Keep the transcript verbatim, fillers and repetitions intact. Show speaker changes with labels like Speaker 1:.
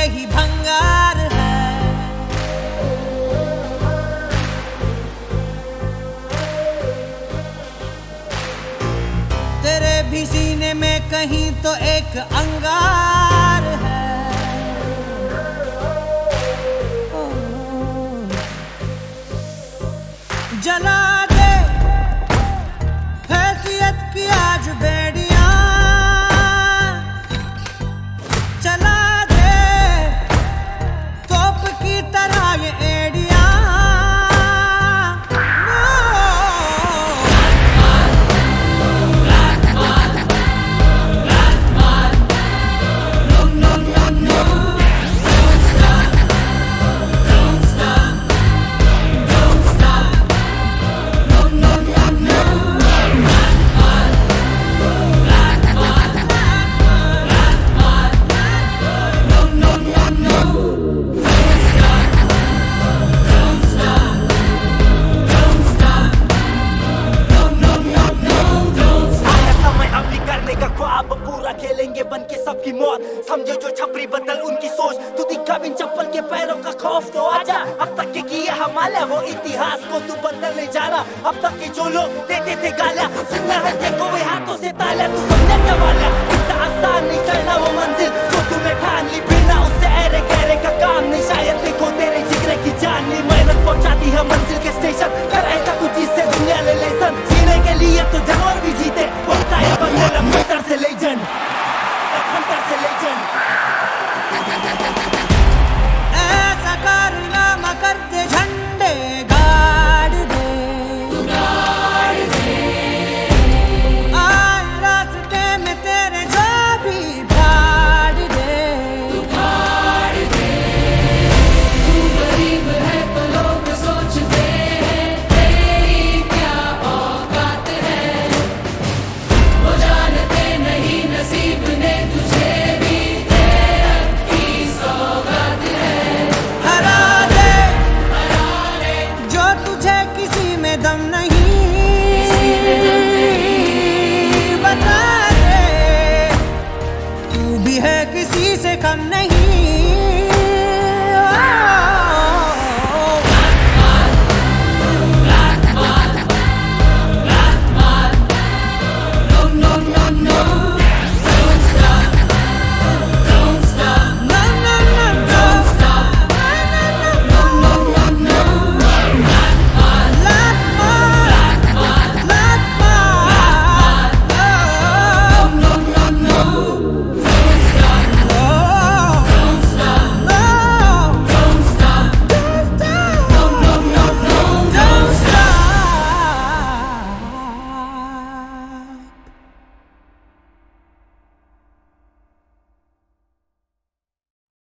Speaker 1: ही भंगार है। तेरे भी सीने में कहीं तो एक अंगार है। जला दे हैसियत की आज बेड़ियां, चला दे तोप की तरह ये एड़ियां।
Speaker 2: खेलेंगे बन के सबकी मौत, समझो जो छपरी बदल उनकी सोच। तू दिखा बिन चप्पल के पैरों का खौफ तो आजा। अब तक के किए हमारा वो इतिहास को तू बदलने जा रहा। अब तक के जो लोग देते थे गालियां, सुनना है देखो वे हाथों से तालियां। तू समझे क्या वाला इतना आसान नहीं चढ़ना वो मंजिल जो तूने ठान ली। बिना उससे ऐरे गहरे का काम नहीं, शायद देखो तेरे जिगरे की जान ली। मेहनत पहुंचाती है मंजिल के स्टेशन, कर ऐसा कुछ जिससे दुनिया ले लेसन। जीने के लिए तो जानवर भी जीते, होता है बनने लग से लेजेंड।
Speaker 1: ऐसा कारनामा कर दे, झंडे गाड़ दे, गाड़ दे। आए रास्ते में तेरे जो भी फाड़ दे, फाड़ दे।
Speaker 3: तू गरीब है तो लोग सोचते हैं तेरी क्या औकात है। वो जानते नहीं नसीब ने तुझे
Speaker 1: दम नहीं, बता दे तू भी है किसी से कम नहीं।